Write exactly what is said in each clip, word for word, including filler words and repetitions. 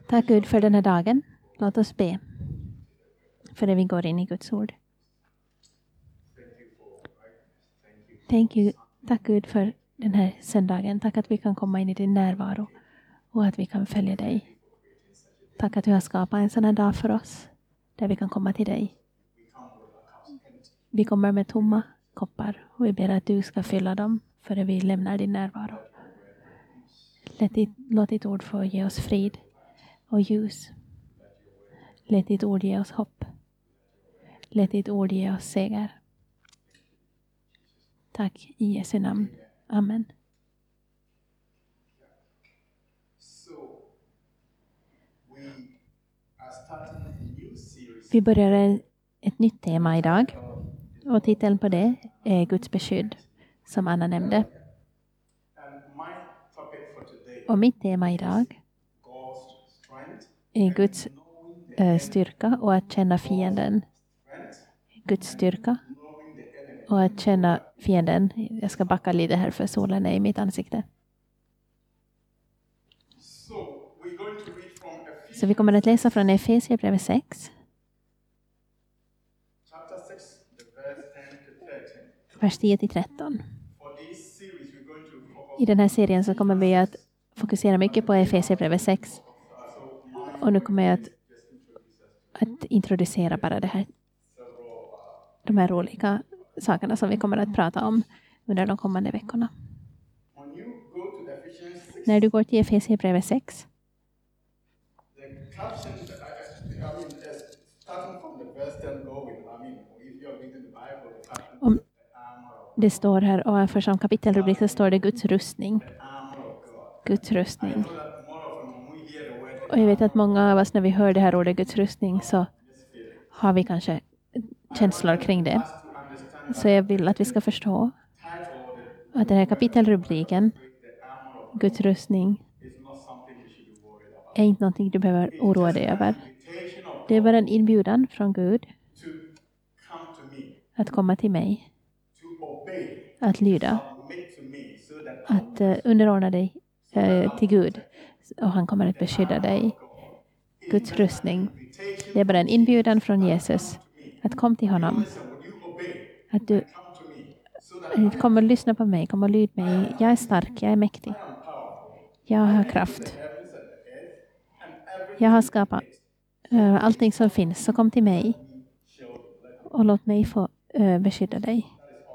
Tack Gud för den här dagen. Låt oss be. För det vi går in i Guds ord. Thank you. Tack Gud för den här söndagen. Tack att vi kan komma in i din närvaro. Och att vi kan följa dig. Tack att du har skapat en sån här dag för oss. Där vi kan komma till dig. Vi kommer med tomma koppar. Och vi ber att du ska fylla dem. För vi lämnar din närvaro. Låt ditt, låt ditt ord få ge oss frid och ljus. Låt ditt ord ge oss hopp. Låt ditt ord ge oss seger. Tack i Jesu namn. Amen. Vi börjar ett nytt tema idag. Och titeln på det är Guds beskydd, som Anna nämnde. Och mitt tema idag är Guds äh, styrka och att känna fienden. Guds styrka och att känna fienden. Jag ska backa lite här för solen är i mitt ansikte. Så vi kommer att läsa från Efesierbrevet sex. Vers tio till tretton. I den här serien så kommer vi att fokusera mycket på Efesierbrevet sex. Och nu kommer jag att, att introducera bara det här, de här olika sakerna som vi kommer att prata om under de kommande veckorna. När du går till Efesierbrevet sex. Om det står här ovanför som kapitelrubrik så står det Guds rustning. Guds rustning. Och jag vet att många av oss när vi hör det här ordet Guds rustning så har vi kanske känslor kring det. Så jag vill att vi ska förstå att den här kapitelrubriken Guds rustning är inte någonting du behöver oroa dig över. Det är bara en inbjudan från Gud att komma till mig. Att lyda. Att uh, underordna dig uh, till Gud. Och han kommer att beskydda dig. Guds rustning. Det är bara en inbjudan från Jesus. Att kom till honom. Att du kommer att lyssna på mig. Kommer att lyda mig. Jag är stark. Jag är mäktig. Jag har kraft. Jag har skapat uh, allting som finns. Så kom till mig. Och låt mig få uh, beskydda dig.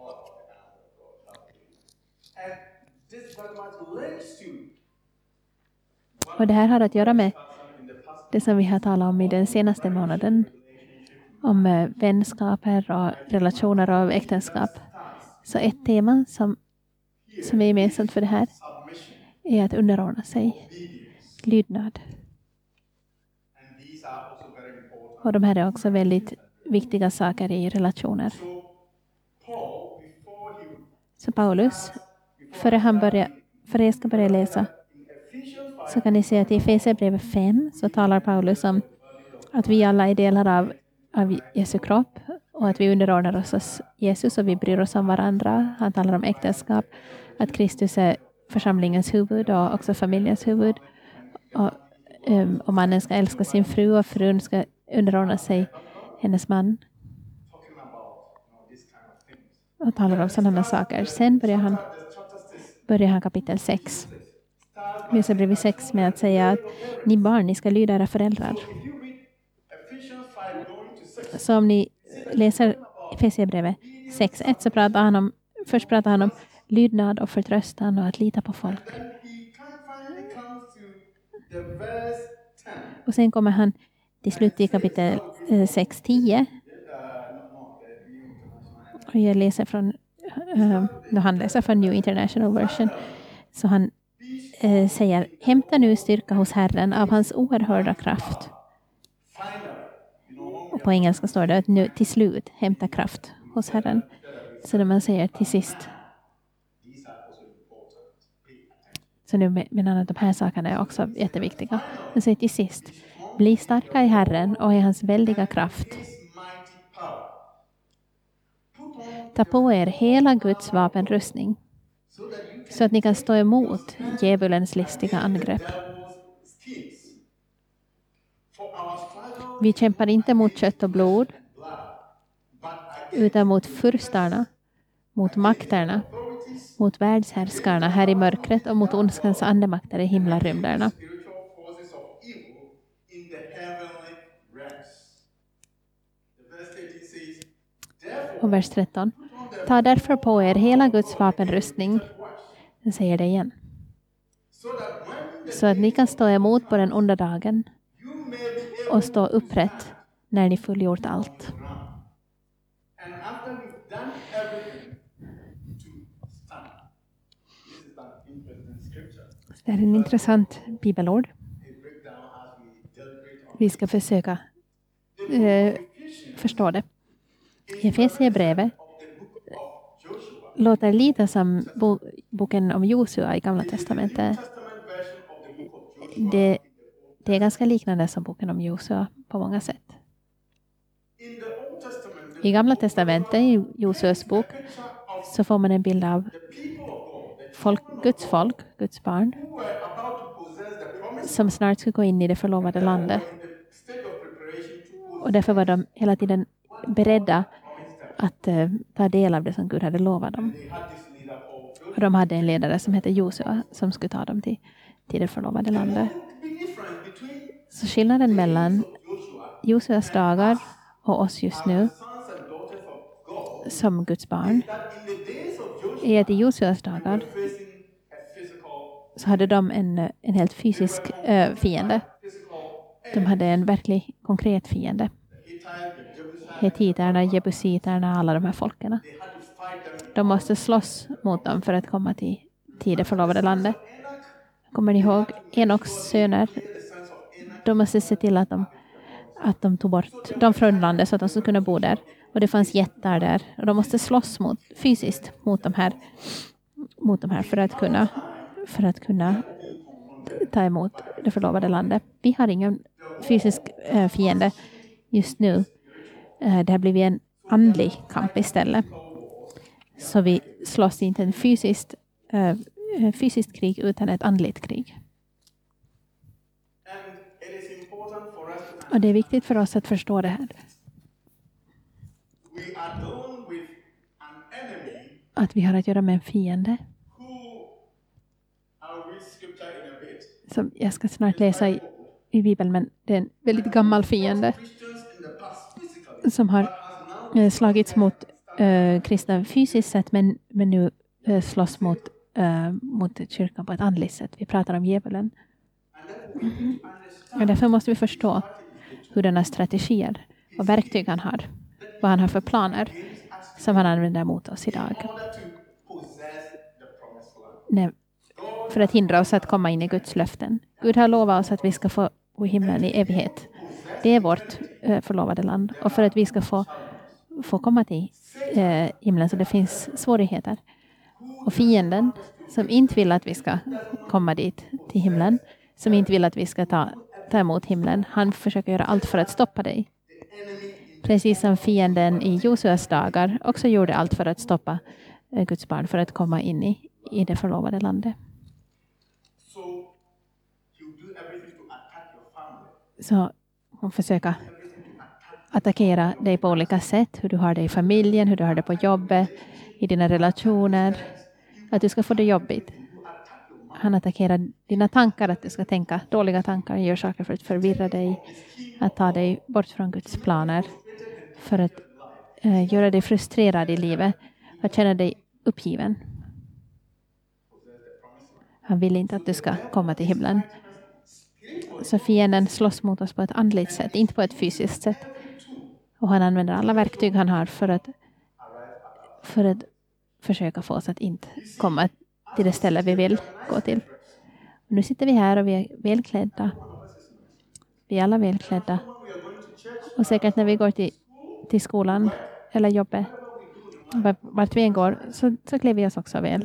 Och det här har att göra med det som vi har talat om i den senaste månaden. Om uh, vänskaper och relationer och äktenskap. Så ett tema som, som är gemensamt för det här är att underordna sig. Lydnad. Och de här är också väldigt viktiga saker i relationer. Så Paulus, före han börjar, före jag ska börja läsa, så kan ni se att i Efesierbrevet fem så talar Paulus om att vi alla är delar av, av Jesu kropp och att vi underordnar oss hos Jesus och vi bryr oss om varandra. Han talar om äktenskap, att Kristus är församlingens huvud och också familjens huvud. Och, um, och mannen ska älska sin fru och frun ska underordna sig hennes man. Och talar om sådana saker. Sen börjar han, börjar han kapitel sex. Vi ska bredvid sex med att säga att ni barn, ni ska lyda era föräldrar. Så om ni läser Efesierbrevet sex ett så pratar han om, först pratar han om lydnad och förtröstan och att lita på folk. Och sen kommer han till slut i kapitel sex tio. Och jag läser från, uh, när han läser från New International Version. Så han uh, säger, hämta nu styrka hos Herren av hans oerhörda kraft. Och på engelska står det att nu till slut hämta kraft hos Herren. Så när man säger till sist. Så nu menar han att de här sakerna är också jätteviktiga. Man säger till sist. Bli starka i Herren och i hans väldiga kraft. Ta på er hela Guds vapenrustning. Så att ni kan stå emot djävulens listiga angrepp. Vi kämpar inte mot kött och blod, utan mot furstarna, mot makterna, mot världshärskarna här i mörkret och mot ondskans andemakter i himlarymderna. Och vers tretton. Ta därför på er hela Guds vapenrustning. Jag säger det igen. Så att ni kan stå emot på den onda dagen och stå upprätt när ni fullgjort allt. Det är en intressant bibelord. Vi ska försöka eh, förstå det. Efesierbrevet låter lite som bo- boken om Josua i Gamla testamentet. Det, det är ganska liknande som boken om Josua på många sätt. I Gamla testamentet, i Josuas bok, så får man en bild av folk, Guds folk, Guds barn, som snart ska gå in i det förlovade landet. Och därför var de hela tiden beredda att uh, ta del av det som Gud hade lovat dem. Och de hade en ledare som hette Josua som skulle ta dem till, till det förlovade landet. Så skillnaden mellan Josuas dagar och oss just nu som Guds barn är att i Josuas dagar så hade de en, en helt fysisk uh, fiende. De hade en verklig konkret fiende. Hetiterna, jebusiterna, alla de här folken. De måste slåss mot dem för att komma till, till det förlovade landet. Kommer ni ihåg Enoks söner? De måste se till att de, att de tog bort dem från landet så att de skulle kunna bo där. Och det fanns jättar där. Och de måste slåss mot, fysiskt mot de här, mot de här för att kunna, för att kunna ta emot det förlovade landet. Vi har ingen fysisk äh, fiende just nu. Äh, det har blivit en andlig kamp istället. Så vi slåss inte en fysiskt, äh, fysiskt krig utan ett andligt krig. Och det är viktigt för oss att förstå det här. Att vi har att göra med en fiende. Som jag ska snart läsa i, i Bibeln, men det är en väldigt gammal fiende som har eh, slagits mot eh, kristna fysiskt sett, men, men nu eh, slåss mot, eh, mot kyrkan på ett andligt sätt. Vi pratar om djävulen. Mm. Och därför måste vi förstå hur den har strategier och verktyg han har. Vad han har för planer som han använder mot oss idag. Nej. För att hindra oss att komma in i Guds löften. Gud har lovat oss att vi ska få bo i himlen i evighet. Det är vårt eh, förlovade land. Och för att vi ska få, få komma till eh, himlen så det finns svårigheter. Och fienden som inte vill att vi ska komma dit till himlen, som inte vill att vi ska ta, ta emot himlen, han försöker göra allt för att stoppa dig. Precis som fienden i Josuas dagar också gjorde allt för att stoppa eh, Guds barn för att komma in i, i det förlovade landet. Så hon försöker attackera dig på olika sätt. Hur du har det i familjen, hur du har det på jobbet, i dina relationer. Att du ska få det jobbigt. Han attackerar dina tankar, att du ska tänka dåliga tankar. Gör saker för att förvirra dig. Att ta dig bort från Guds planer. För att eh, göra dig frustrerad i livet. Att känna dig uppgiven. Han vill inte att du ska komma till himlen. Så fienden slåss mot oss på ett andligt sätt, inte på ett fysiskt sätt. Och han använder alla verktyg han har för att, för att försöka få oss att inte komma till det ställe vi vill gå till. Och nu sitter vi här och vi är välklädda. Vi är alla välklädda. Och säkert när vi går till, till skolan eller jobbet, vart vi än går, så, så klär vi oss också väl.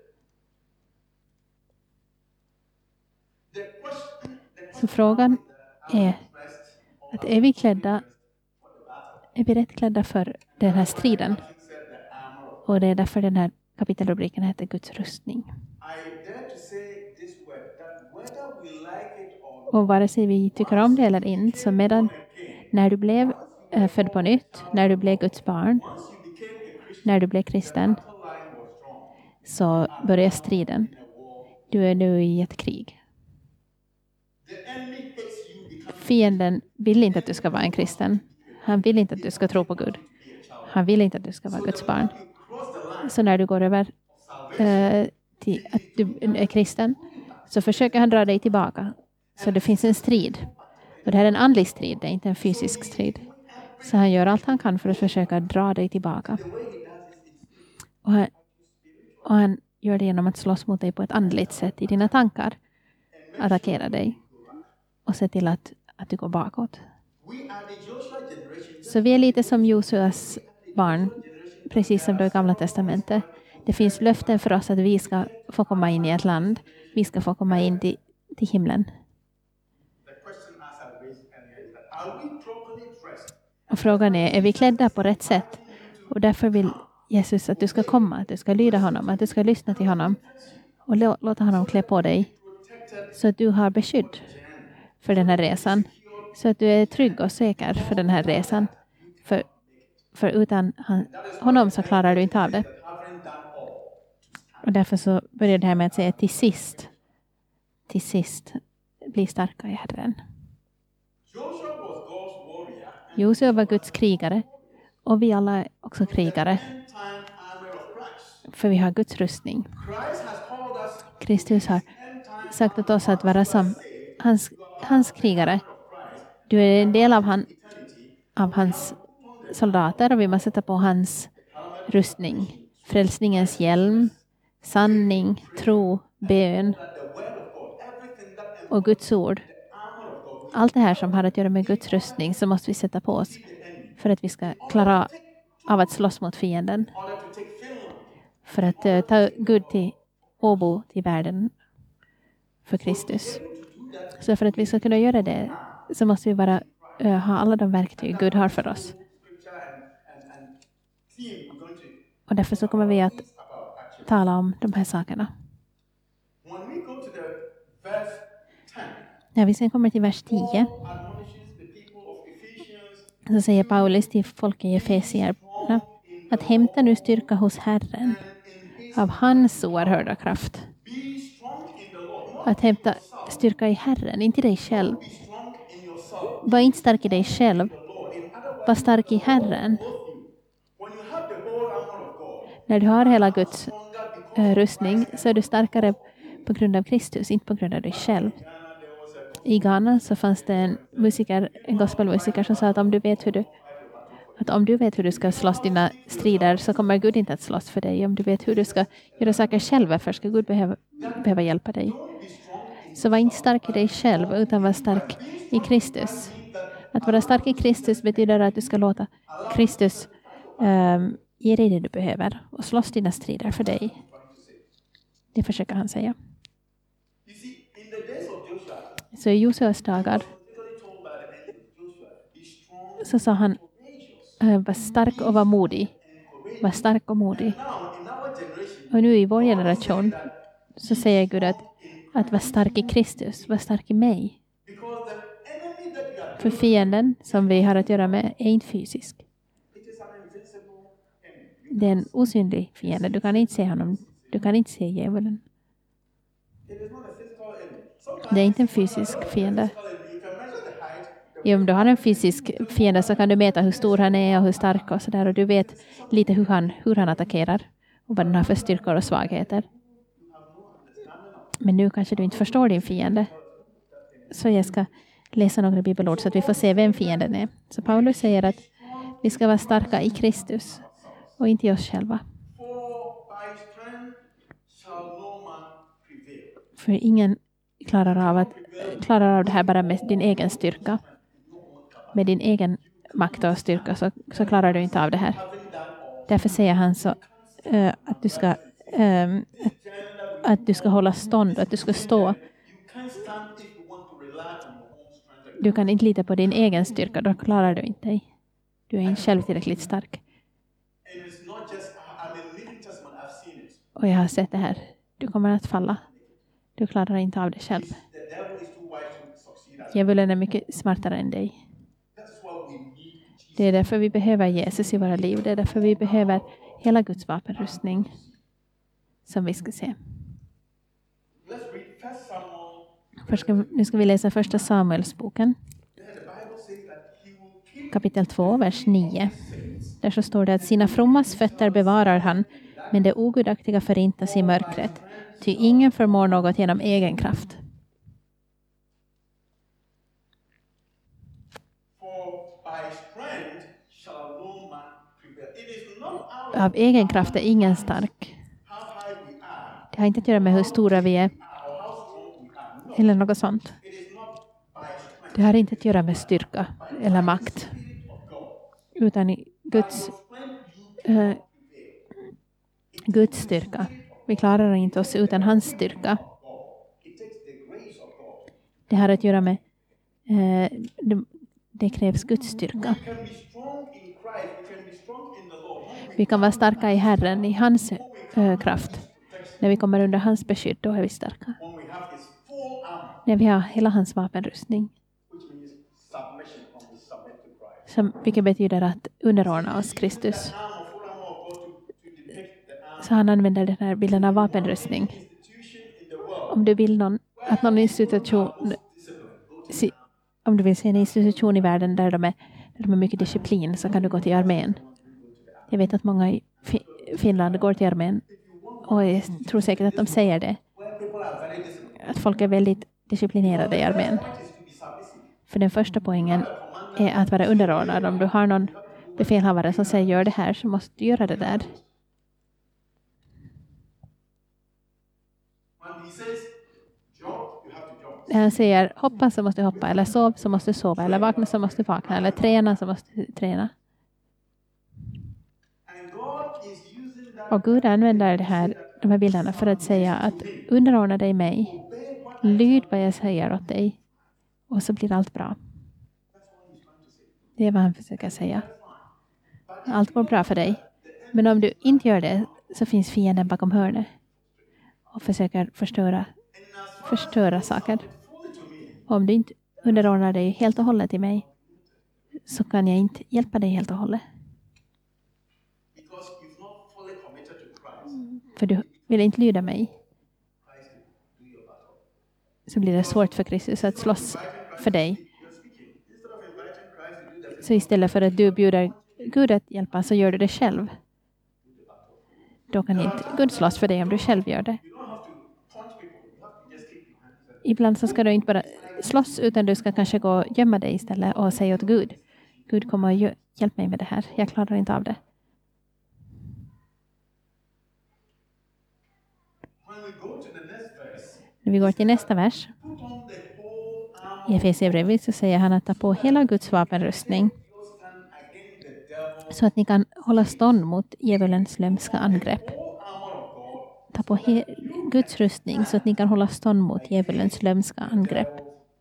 Så frågan är att är vi klädda, är vi rätt klädda för den här striden? Och det är därför den här kapitelrubriken heter Guds rustning. Och vare sig vi tycker om det eller inte, så medan när du blev äh, född på nytt, när du blev Guds barn, när du blev kristen, så börjar striden. Du är nu i ett krig. Fienden vill inte att du ska vara en kristen. Han vill inte att du ska tro på Gud. Han vill inte att du ska vara Guds barn. Så när du går över äh, till att du är kristen, så försöker han dra dig tillbaka. Så det finns en strid. Och det här är en andlig strid, det är inte en fysisk strid. Så han gör allt han kan för att försöka dra dig tillbaka. Och han, och han gör det genom att slåss mot dig på ett andligt sätt i dina tankar. Attackera dig. Och se till att, att du går bakåt. Så vi är lite som Josuas barn. Precis som det gamla testamentet. Det finns löften för oss att vi ska få komma in i ett land. Vi ska få komma in till, till himlen. Och frågan är, är vi klädda på rätt sätt? Och därför vill Jesus att du ska komma, att du ska lyda honom, att du ska lyssna till honom. Och lå- låta honom klä på dig. Så att du har beskydd för den här resan. Så att du är trygg och säker för den här resan. För, för utan han, honom så klarar du inte av det. Och därför så börjar det här med att säga till sist. Till sist. Bli starka i Herren. Josua var Guds krigare. Och vi alla är också krigare. För vi har Guds rustning. Kristus har sagt åt oss att vara som hans, hans krigare. Du är en del av, han, av hans soldater. Och vi måste sätta på hans rustning. Frälsningens hjälm. Sanning, tro, bön. Och Guds ord. Allt det här som har att göra med Guds rustning, så måste vi sätta på oss. För att vi ska klara av att slåss mot fienden. För att uh, ta Gud till Åbo till världen. För Kristus. Så för att vi ska kunna göra det, så måste vi bara uh, ha alla de verktyg Gud har för oss. Och därför så kommer vi att tala om de här sakerna. När vi sen kommer till vers tio, så säger Paulus till folket i Efesierna att hämta nu styrka hos Herren av hans oerhörda kraft. Att hämta styrka i Herren, inte dig själv. Var inte stark i dig själv. Var stark i Herren. När du har hela Guds uh, rustning, så är du starkare på grund av Kristus, inte på grund av dig själv. I Ghana så fanns det en musiker, en gospelmusiker som sa att om du vet hur du att om du vet hur du ska slåss dina strider, så kommer Gud inte att slåss för dig. Om du vet hur du ska göra saker själv, för ska Gud behöva, behöva hjälpa dig. Så var inte stark i dig själv, utan var stark i Kristus. Att vara stark i Kristus betyder att du ska låta Kristus um, ge dig det du behöver och slåss dina strider för dig. Det försöker han säga. Så i Josuas dagar så sa han uh, var stark och var modig. Var stark och modig. Och nu i vår generation så säger Gud att, att vara stark i Kristus, var stark i mig. För fienden som vi har att göra med är inte fysisk. Det är en osynlig fiende. Du kan inte se honom. Du kan inte se djävulen. Det är inte en fysisk fiende. Om du har en fysisk fiende så kan du mäta hur stor han är och hur stark och sådär. Och du vet lite hur han, hur han attackerar. Och vad den har för styrkor och svagheter. Men nu kanske du inte förstår din fiende. Så jag ska läsa några bibelord så att vi får se vem fienden är. Så Paulus säger att vi ska vara starka i Kristus. Och inte i oss själva. För ingen klarar av, att, klarar av det här bara med din egen styrka. Med din egen makt och styrka så, så klarar du inte av det här. Därför säger han så uh, att du ska um, att, att du ska hålla stånd, att du ska stå. Du kan inte lita på din egen styrka, då klarar du inte dig. Du är inte själv tillräckligt stark. Och jag har sett det här. Du kommer att falla. Du klarar inte av det själv. Djävulen är mycket smartare än dig. Det är därför vi behöver Jesus i våra liv. Det är därför vi behöver hela Guds vapenrustning som vi ska se. Först ska, nu ska vi läsa första Samuelsboken. Kapitel två, vers nio. Där så står det att sina frommas fötter bevarar han, men det ogudaktiga förintas i mörkret. Ty ingen förmår något genom egen kraft. Av egen kraft är ingen stark. Det har inte att göra med hur stora vi är. Eller något sånt. Det har inte att göra med styrka eller makt. Utan i Guds, uh, Guds styrka. Vi klarar inte oss utan hans styrka. Det har att göra med uh, det, det krävs Guds styrka. Vi kan vara starka i Herren, i hans uh, kraft. När vi kommer under hans beskydd, då är vi starka. När vi har hela hans vapenrustning. Som, vilket betyder att underordna oss Kristus. Så han använder den här bilden av vapenrustning. Om du vill någon, att någon institution, om du vill se en institution i världen där de är, där de är mycket disciplin, så kan du gå till armén. Jag vet att många i Finland går till armén. Och jag tror säkert att de säger det. Att folk är väldigt disciplinerade i armén. För den första poängen är att vara underordnad. Om du har någon befälhavare som säger gör det här, så måste du göra det där. När han säger hoppa så måste du hoppa. Eller sov så måste du sova. Eller vakna så måste du vakna. Eller träna så måste du träna. Och Gud använder det här, de här bilderna för att säga att underordna dig mig. Lyd vad jag säger åt dig. Och så blir allt bra. Det är vad han försöker säga. Allt går bra för dig. Men om du inte gör det, så finns fienden bakom hörnet. Och försöker förstöra, förstöra saker. Och om du inte underordnar dig helt och hållet till mig, så kan jag inte hjälpa dig helt och hållet. För du vill inte lyda mig. Så blir det svårt för Kristus att slåss för dig. Så istället för att du bjuder Gud att hjälpa, så gör du det själv. Då kan inte Gud slåss för dig om du själv gör det. Ibland så ska du inte bara slåss, utan du ska kanske gå och gömma dig istället och säga åt Gud. Gud kommer att hjälpa mig med det här. Jag klarar inte av det. När vi går till nästa vers. I Efesierbrevet så säger han att ta på hela Guds vapenrustning. Så att ni kan hålla stånd mot djävulens lömska angrepp. Ta på he- Guds rustning så att ni kan hålla stånd mot djävulens lömska angrepp.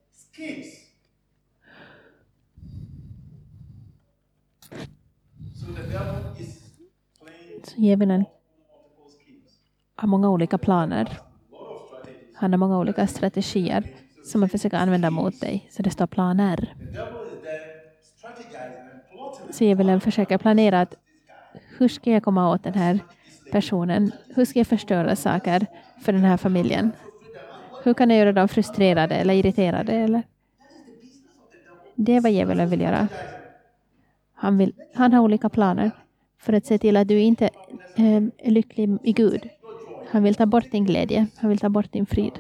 Så djävulen har många olika planer. Han har många olika strategier som man försöker använda mot dig. Så det står planer. Så djävulen försöker planera att hur ska jag komma åt den här personen? Hur ska jag förstöra saker för den här familjen? Hur kan jag göra dem frustrerade eller irriterade? Eller? Det är vad djävulen vill göra. Han, vill, han har olika planer för att se till att du inte äh, är lycklig i Gud. Han vill ta bort din glädje. Han vill ta bort din frid.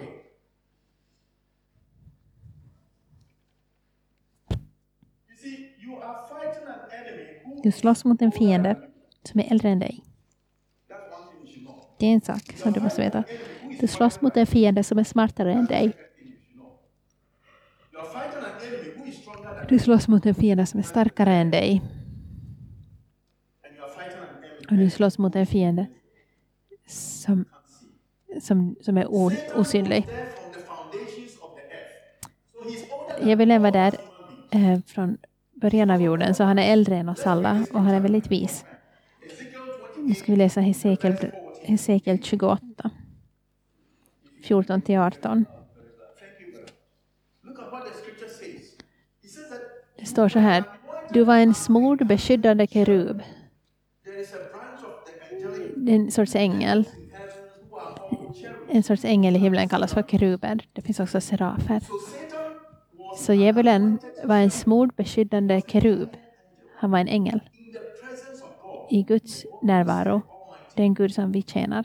Du slåss mot en fiende som är äldre än dig. Det är en sak som du måste veta. Du slåss mot en fiende som är smartare än dig. Du slåss mot en fiende som är starkare än dig. Och du slåss mot en fiende som, som, som är o, osynlig. Jag vill leva där eh, från början av jorden, så han är äldre än oss alla och han är väldigt vis. Nu ska vi läsa Hesekiel, Hesekiel tjugoåtta, fjorton till arton. står så här. Du var en smord beskyddande kerub. En sorts ängel. En sorts ängel i himlen kallas för keruber. Det finns också serafer. Så djävulen var en smord beskyddande kerub. Han var en ängel. I Guds närvaro. Det är en Gud som vi tjänar.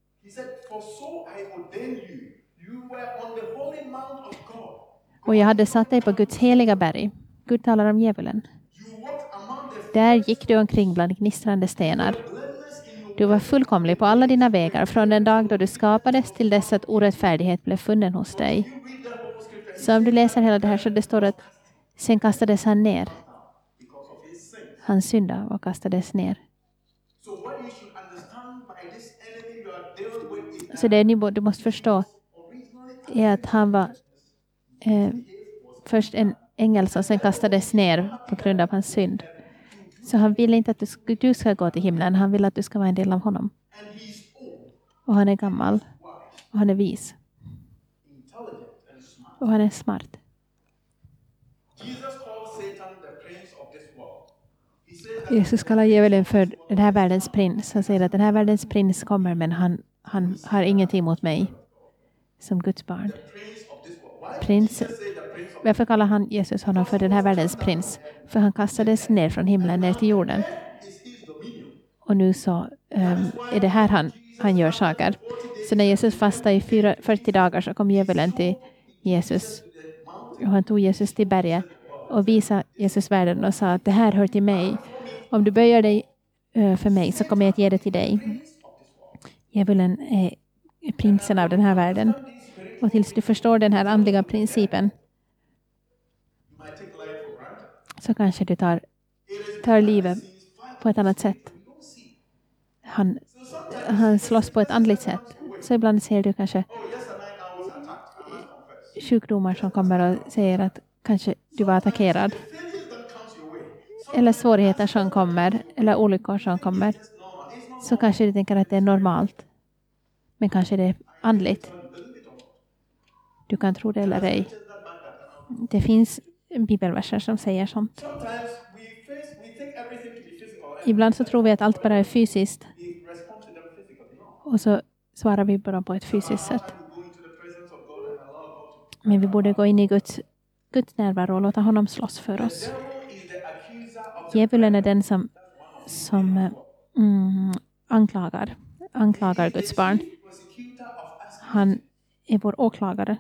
Och jag hade satt dig på Guds heliga berg. Gud talar om djävulen. Där gick du omkring bland gnistrande stenar. Du var fullkomlig på alla dina vägar från den dag då du skapades till dess att orättfärdighet blev funnen hos dig. Så om du läser hela det här så det står att sen kastades han ner. Han syndade och kastades ner. Så det ni du måste förstå är att han var eh, först en ängel som sen kastades ner på grund av hans synd. Så han vill inte att du ska, du ska gå till himlen. Han vill att du ska vara en del av honom. Och han är gammal. Och han är vis. Och han är smart. Jesus kallar djävulen för den här världens prins. Han säger att den här världens prins kommer men han, han har ingenting emot mig som Guds barn. Prins. Varför kallar han Jesus honom för den här världens prins? För han kastades ner från himlen ner till jorden. Och nu så um, är det här han, han gör saker. Så när Jesus fastade i fyrtio dagar så kom djävulen till Jesus. Och han tog Jesus till berget och visade Jesus världen och sa att det här hör till mig. Om du böjer dig uh, för mig så kommer jag att ge det till dig. Djävulen är prinsen av den här världen. Och tills du förstår den här andliga principen så kanske du tar, tar livet på ett annat sätt. Han, han slåss på ett andligt sätt. Så ibland ser du kanske sjukdomar som kommer och säger att kanske du var attackerad. Eller svårigheter som kommer. Eller olyckor som kommer. Så kanske du tänker att det är normalt. Men kanske det är andligt. Du kan tro det eller ej. Det finns bibelverser som säger sånt. Ibland så tror vi att allt bara är fysiskt. Och så svarar vi bara på ett fysiskt sätt. Men vi borde gå in i Guds, Guds närvaro och låta honom slåss för oss. Djävulen är den som, som mm, anklagar. Anklagar Guds barn. Han är vår åklagare.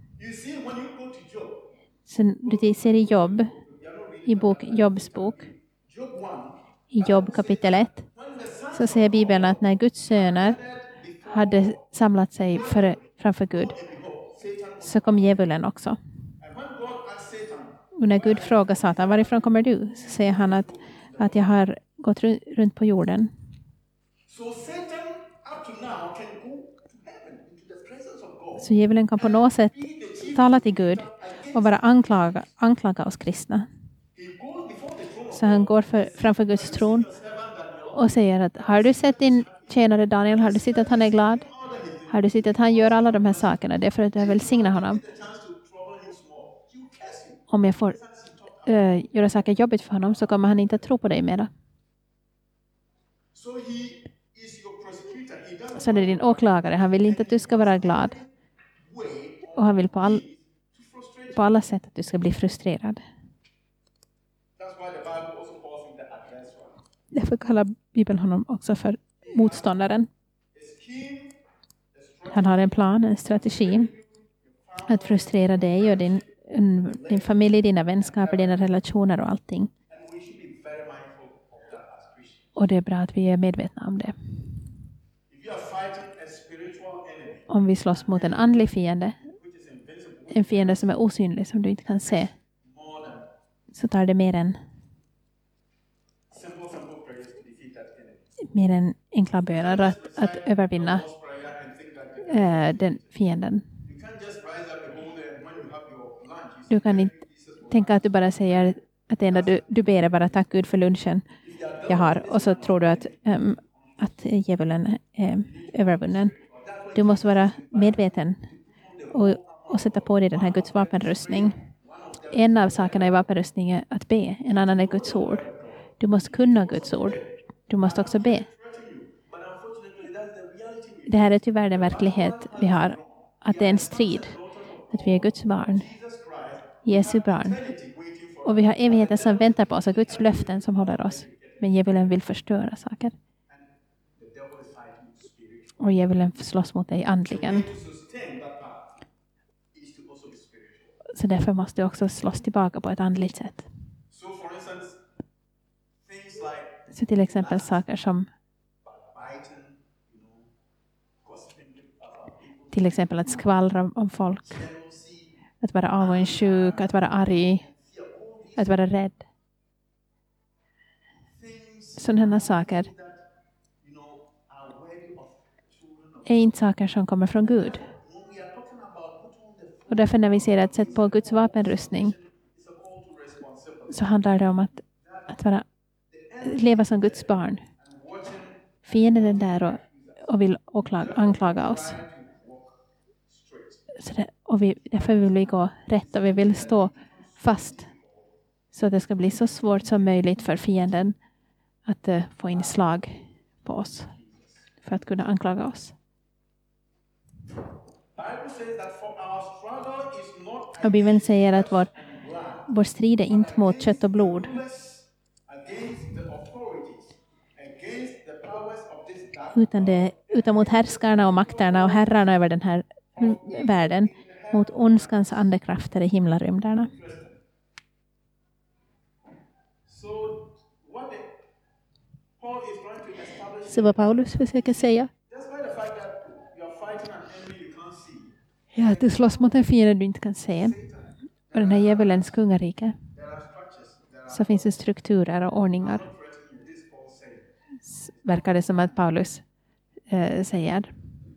Sen du ser i Jobb, i bok, Jobbs bok, i Jobb kapitel ett, så säger Bibeln att när Guds söner hade samlat sig för, framför Gud, så kom djävulen också. Och när Gud frågar Satan, varifrån kommer du? Så säger han att, att jag har gått runt på jorden. Så djävulen kan på något sätt tala till Gud och vara anklaga, anklaga oss kristna. Så han går för, framför Guds tron och säger att har du sett din tjänare Daniel? Har du sett att han är glad? Har du sett att han gör alla de här sakerna? Det är för att jag välsignar honom. Om jag får uh, göra saker jobbigt för honom så kommer han inte att tro på dig mera. Så det är din åklagare. Han vill inte att du ska vara glad. Och han vill på, all, på alla sätt att du ska bli frustrerad. Därför kallar Bibeln honom också för motståndaren. Han har en plan, en strategi att frustrera dig och din, din familj, dina vänskaper, dina relationer och allting. Och det är bra att vi är medvetna om det. Om vi slåss mot en andlig fiende, en fiende som är osynlig, som du inte kan se, så tar det mer än mer än enkla böner att, att övervinna äh, den fienden. Du kan inte tänka att du bara säger att det enda du, du ber är bara tack Gud för lunchen jag har, och så tror du att, um, att djävulen är övervunnen. Du måste vara medveten och, och sätta på dig den här Guds vapenrustning en av sakerna i vapenrustning är att be. En annan är Guds ord. Du måste kunna Guds ord. Du måste också be. Det här är tyvärr den verklighet vi har. Att det är en strid. Att vi är Guds barn. Jesu barn. Och vi har evigheten som väntar på oss. Och Guds löften som håller oss. Men djävulen vill förstöra saker. Och djävulen slåss mot dig andligen. Så därför måste du också slåss tillbaka på ett andligt sätt. Så till exempel saker som till exempel att skvallra om folk. Att vara avundsjuk, att vara arg, att vara rädd. Sådana saker är inte saker som kommer från Gud. Och därför när vi ser ett sätt på Guds vapenrustning så handlar det om att, att vara, leva som Guds barn. Fienden är där och, och vill åklaga, anklaga oss. Så det, och vi, därför vill vi gå rätt och vi vill stå fast. Så att det ska bli så svårt som möjligt för fienden att uh, få in slag på oss. För att kunna anklaga oss. Och Bibeln säger att vår, vår strid är inte mot kött och blod. Utan, det, utan mot härskarna och makterna och herrarna över den här världen. Mot ondskans andekrafter i himlarymderna. Så vad Paulus försöker säga är att du slåss mot en fiende du inte kan se. Och den här djävulens kungarike. Så finns det strukturer och ordningar. Verkar det som att Paulus äh, säger.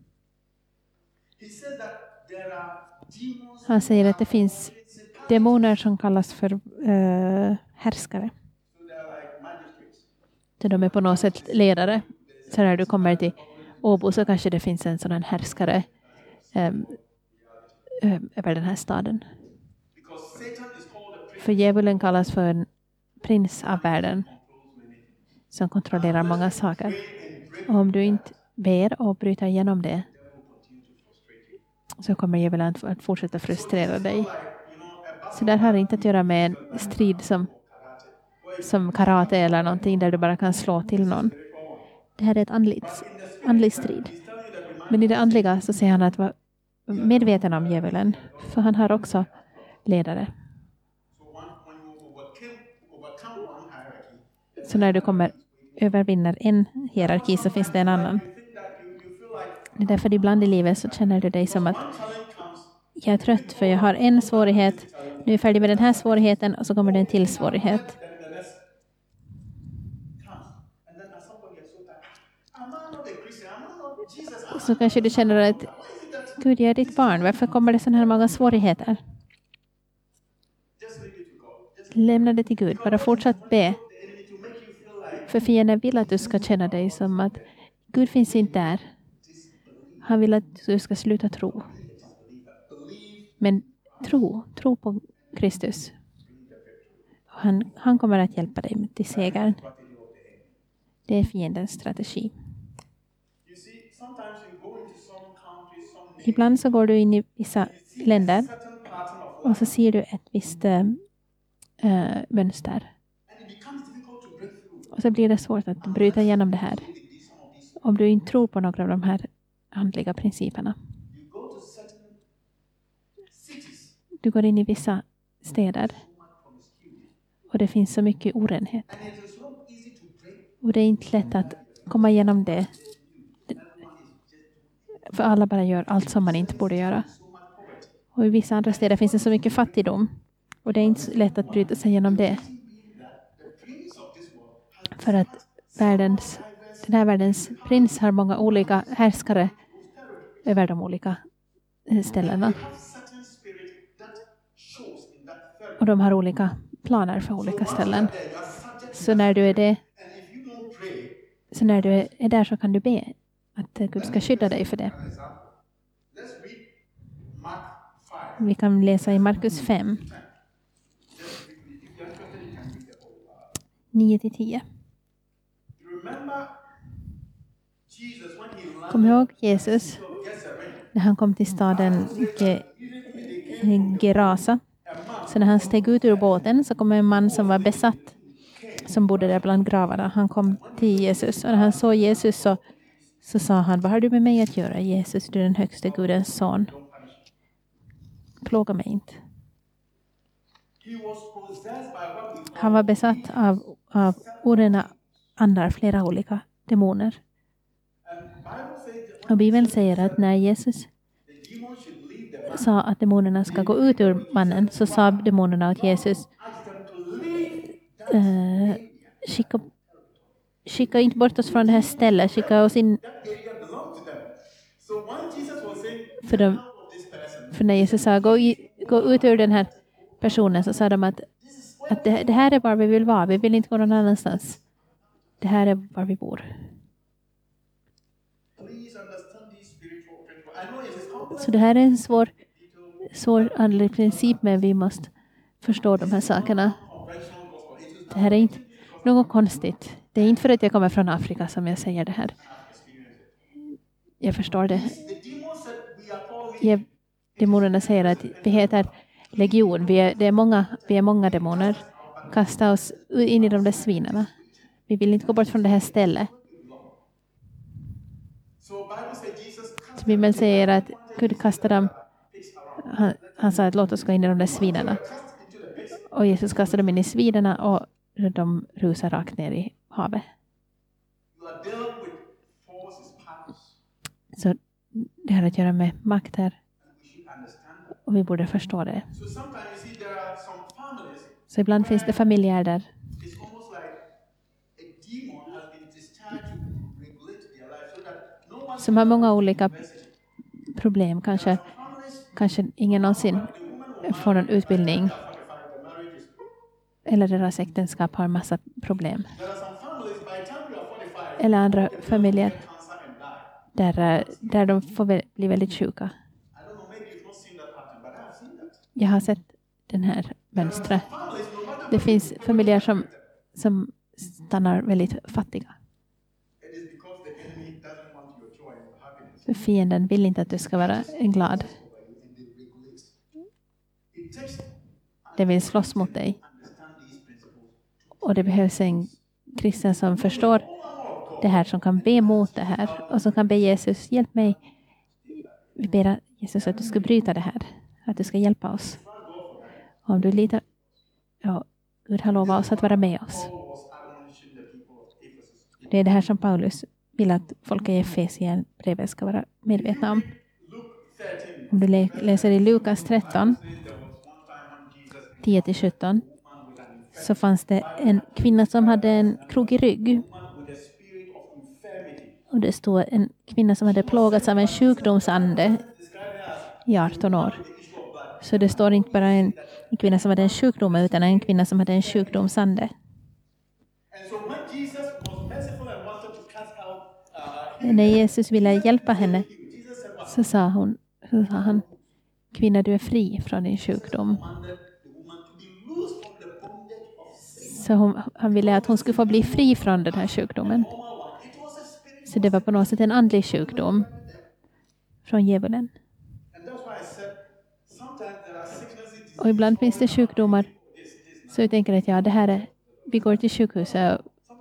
Han säger att det finns demoner som kallas för äh, härskare. Så de är på något sätt ledare. Så när du kommer till Åbo så kanske det finns en sådan härskare ähm, över den här staden. För djävulen kallas för en prins av världen som kontrollerar många saker. Och om du inte ber och bryter igenom det så kommer djävulen att fortsätta frustrera dig. Så där har det inte att göra med en strid som, som karate eller någonting där du bara kan slå till någon. Det här är ett andligt, andlig strid. Men i det andliga så säger han att vara medveten om djävulen. För han har också ledare. Så när du kommer övervinner en hierarki så finns det en annan. Det är därför ibland i livet så känner du dig som att jag är trött för jag har en svårighet. Nu är jag färdig med den här svårigheten och så kommer det en till svårighet. Så kanske du känner att Gud, jag är ditt barn. Varför kommer det sådana här många svårigheter? Lämna det till Gud. Bara fortsätt be. För fienden vill att du ska känna dig som att Gud finns inte där. Han vill att du ska sluta tro. Men tro, tro på Kristus. Han, han kommer att hjälpa dig till segern. Det är fiendens strategi. Ibland så går du in i vissa länder och så ser du ett visst äh, mönster. Och så blir det svårt att bryta igenom det här. Om du inte tror på några av de här andliga principerna. Du går in i vissa städer. Och det finns så mycket orenhet. Och det är inte lätt att komma igenom det. För alla bara gör allt som man inte borde göra. Och i vissa andra städer finns det så mycket fattigdom. Och det är inte lätt att bryta sig igenom det. För att världens, den här världens prins har många olika härskare över de olika ställena. Och de har olika planer för olika ställen. Så när du är det, så när du är där så kan du be att Gud ska skydda dig för det. Vi kan läsa i Markus fem. nio till tio. Kom ihåg Jesus när han kom till staden Ge- Gerasa. Så när han steg ut ur båten så kom en man som var besatt som bodde där bland gravarna. Han kom till Jesus och när han såg Jesus så, så sa han: vad har du med mig att göra, Jesus, du är den högste Gudens son. Plåga mig inte. Han var besatt av, av orena andar, flera olika demoner. Och Bibeln säger att när Jesus sa att demonerna ska gå ut ur mannen så sa demonerna åt Jesus: Uh, skicka, skicka inte bort oss från det här stället, skicka oss in. För, de, för när Jesus sa gå, i, gå ut ur den här personen så sa de att, att det, det här är var vi vill vara, vi vill inte gå någon annanstans. Det här är var vi bor. Så det här är en svår, svår andlig princip, men vi måste förstå de här sakerna. Det här är inte något konstigt. Det är inte för att jag kommer från Afrika som jag säger det här. Jag förstår det. Jag, demonerna säger att vi heter legion. Vi är, det är många, vi är många demoner. Kasta oss in i de där svinarna. Vi vill inte gå bort från det här stället. Så Bibeln säger att Gud kastade dem. Han, han sa att låt oss gå in i de där svinarna. Och Jesus kastade dem in i svinarna och de rusar rakt ner i havet. Så det har att göra med makter. Och vi borde förstå det. Så ibland finns det familjer där som har många olika problem. Kanske, kanske ingen någonsin får någon utbildning. Eller deras äktenskap har en massa problem. Eller andra familjer där, där de får bli väldigt sjuka. Jag har sett den här mönstret. Det finns familjer som, som stannar väldigt fattiga. För fienden vill inte att du ska vara glad. Det vill slåss mot dig. Och det behövs en kristen som förstår det här, som kan be mot det här. Och som kan be Jesus, hjälp mig. Vi ber Jesus att du ska bryta det här. Att du ska hjälpa oss. Och om du litar, ja, Gud har lovat oss att vara med oss. Det är det här som Paulus vill att folk i Efesien brevet ska vara medvetna om. Om du läser i Lukas tretton, tio till sjutton, så fanns det en kvinna som hade en krokig rygg. Och det står en kvinna som hade plågats av en sjukdomsande i arton år. Så det står inte bara en, en kvinna som hade en sjukdom, utan en kvinna som hade en sjukdomsande. När Jesus ville hjälpa henne så sa, hon, så sa han: kvinna, du är fri från din sjukdom. Så hon, han ville att hon skulle få bli fri från den här sjukdomen. Så det var på något sätt en andlig sjukdom från djävulen. Och ibland finns det sjukdomar så jag tänker att ja, det här är, vi går till sjukhuset.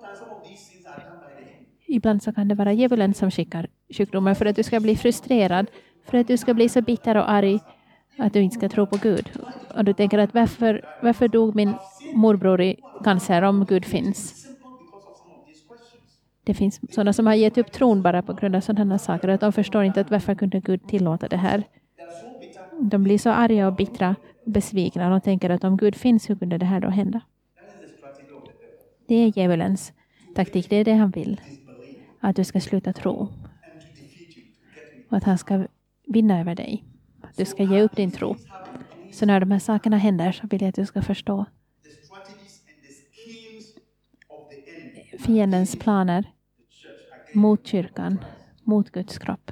Ibland så kan det vara djävulen som skickar sjukdomar för att du ska bli frustrerad, för att du ska bli så bitter och arg att du inte ska tro på Gud. Och du tänker att varför, varför dog min morbror i cancer om Gud finns? Det finns sådana som har gett upp tron bara på grund av sådana saker. Att de förstår inte att varför kunde Gud tillåta det här. De blir så arga och bittra och besvikna. Och de tänker att om Gud finns, hur kunde det här då hända? Det är djävulens taktik. Det är det han vill. Att du ska sluta tro. Och att han ska vinna över dig. Att du ska ge upp din tro. Så när de här sakerna händer så vill jag att du ska förstå fiendens planer mot kyrkan, mot Guds kropp.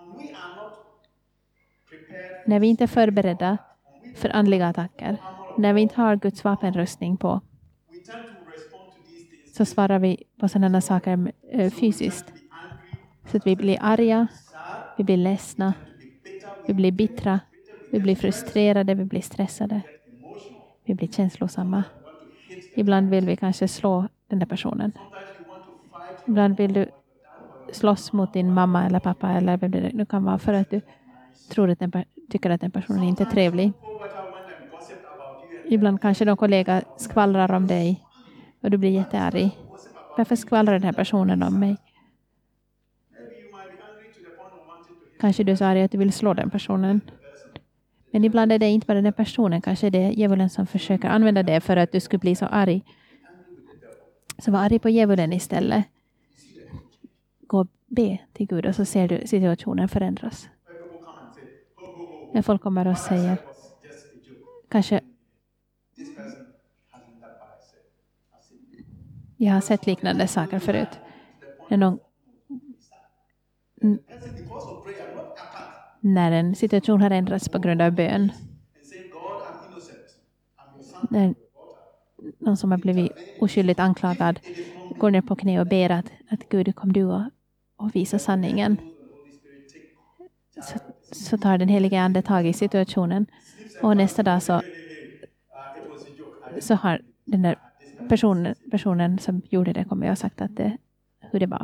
När vi inte är förberedda för andliga attacker, när vi inte har Guds vapenrustning på, så svarar vi på sådana saker äh, fysiskt. Så att vi blir arga, vi blir ledsna, vi blir bittra, vi blir frustrerade, vi blir stressade. Vi blir känslosamma. Ibland vill vi kanske slå den där personen. Ibland vill du slåss mot din mamma eller pappa eller vem det nu kan vara för att du tror att den, tycker att den personen inte är trevlig. Ibland kanske någon kollega skvallrar om dig och du blir jättearg. Varför skvallrar den här personen om mig? Kanske du är så arg att du vill slå den personen. Men ibland är det inte bara den personen. Kanske det är djävulen som försöker använda det för att du skulle bli så arg. Så var arg på djävulen istället. Gå och be till Gud och så ser du situationen förändras. När folk kommer och säger kanske jag har sett liknande saker förut. När, någon, när en situation har ändrats på grund av bön. När någon som har blivit oskyldigt anklagad går ner på knä och ber att, att Gud kom du och, och visa sanningen. Så, så tar den heliga ande tag i situationen. Och nästa dag så, så har den där personen, personen som gjorde det kommer jag ha sagt att det, hur det var.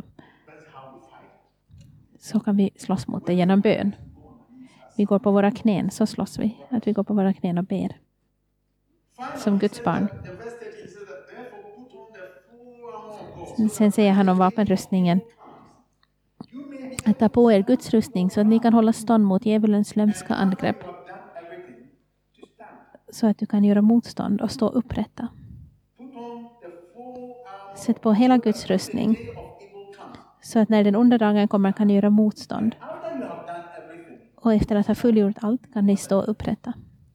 Så kan vi slåss mot det genom bön. Vi går på våra knän, så slåss vi. Att vi går på våra knän och ber. Som Guds barn. Sen säger han om vapenrustningen. Att ta på er Guds rustning så att ni kan hålla stånd mot djävulens lömska angrepp. Så att du kan göra motstånd och stå upprätta. Sätt på hela Guds rustning. Så att när den onda dagen kommer kan ni göra motstånd. Och efter att ha fullgjort allt kan ni stå upprätta.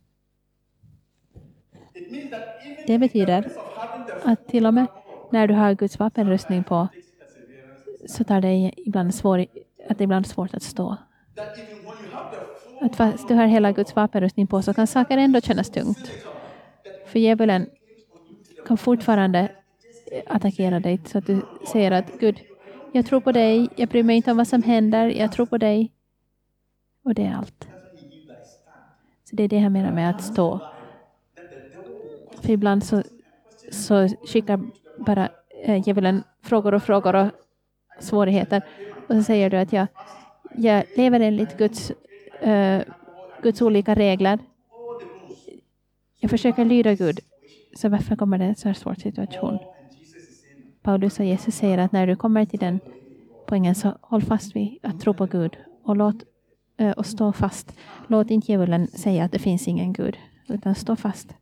Det betyder att till och med när du har Guds vapenrustning på så tar det ibland svår, att det ibland är svårt att stå. Att fast du har hela Guds vapenrustning på så kan saker ändå kännas tungt. För djävulen kan fortfarande attackera dig så att du säger att Gud, jag tror på dig, jag bryr mig inte om vad som händer, jag tror på dig. Och det är allt. Så det är det jag menar med att stå. För ibland så, så skickar bara äh, djävulen frågor och frågor och svårigheter. Och så säger du att jag, jag lever enligt Guds, äh, Guds olika regler. Jag försöker lyda Gud. Så varför kommer det en så här svår situation? Paulus och Jesus säger att när du kommer till den poängen så håll fast vid att tro på Gud. Och låt äh, och stå fast. Låt inte djävulen säga att det finns ingen Gud. Utan stå fast.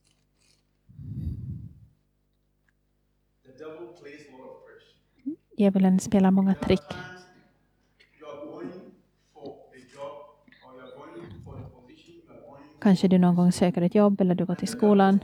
Djävulen spelar många trick. Kanske du någon gång söker ett jobb eller du går till skolan.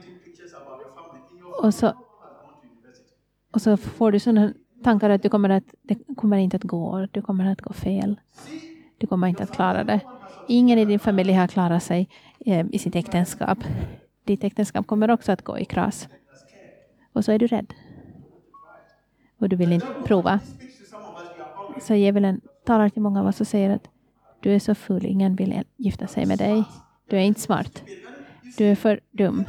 Och så, och så får du sådana tankar att du kommer att, det kommer inte att gå. Du kommer att gå fel. Du kommer inte att klara det. Ingen i din familj har klarat sig eh, i sitt äktenskap. Ditt äktenskap kommer också att gå i kras. Och så är du rädd. Och du vill inte prova. Så djävulen talar till många av oss och säger att du är så full, ingen vill gifta sig med dig. Du är inte smart. Du är för dum.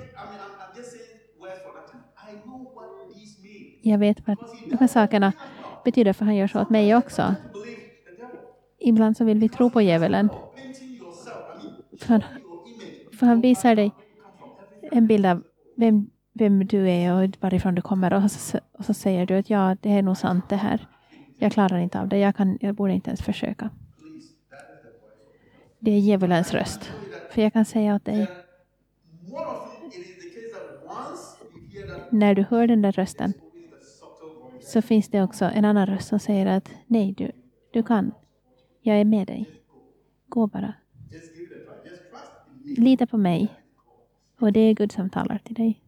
Jag vet vad de här sakerna betyder för han gör så åt mig också. Ibland så vill vi tro på djävulen. För, för han visar dig en bild av vem vem du är och varifrån du kommer och så, och så säger du att ja, det är nog sant det här. Jag klarar inte av det. Jag, kan, jag borde inte ens försöka. Det är djävulens röst. För jag kan säga åt dig. När du hör den där rösten så finns det också en annan röst som säger att nej, du, du kan. Jag är med dig. Gå bara. Lita på mig. Och det är Gud som talar till dig.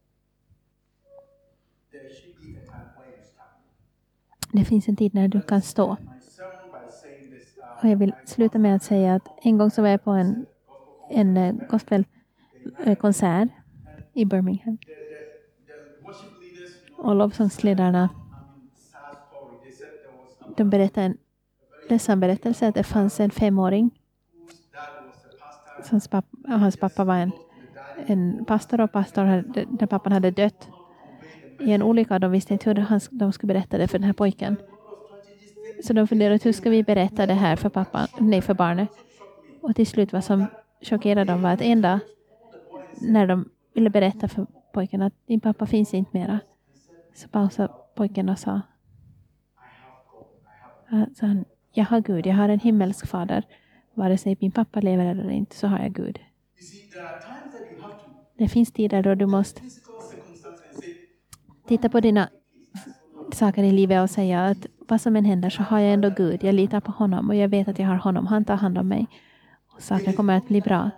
Det finns en tid när du kan stå. Och jag vill sluta med att säga att en gång så var jag på en, en gospelkonsert i Birmingham. Och lovsångsledarna, de berättade en ledsen berättelse att det fanns en femåring. Hans pappa, hans pappa var en, en pastor och pastor hade, när pappan hade dött i en olycka. De visste inte hur de, de skulle berätta det för den här pojken. Så de funderade, hur ska vi berätta det här för pappan, nej för barnet. Och till slut vad som chockerade dem var att en dag när de ville berätta för pojken att din pappa finns inte mera, så pausade pojken och sa, så han, jag har Gud, jag har en himmelsk fader. Vare sig min pappa lever eller inte, så har jag Gud. Det finns tider då du måste titta på dina saker i livet och säga att vad som än händer så har jag ändå Gud. Jag litar på honom och jag vet att jag har honom. Han tar hand om mig. Och saker kommer att bli bra.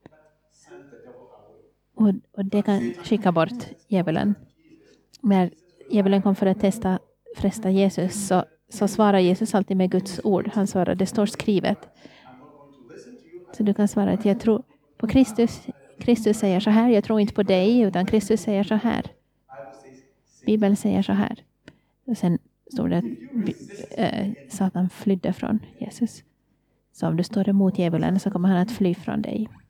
Och, och det kan skicka bort djävulen. När djävulen kom för att testa, fresta Jesus, så, så svarar Jesus alltid med Guds ord. Han svarar, det står skrivet. Så du kan svara att jag tror på Kristus. Kristus säger så här, jag tror inte på dig, utan Kristus säger så här. Bibeln säger så här. Och sen står det att äh, Satan flydde från Jesus. Så om du står emot djävulen så kommer han att fly från dig.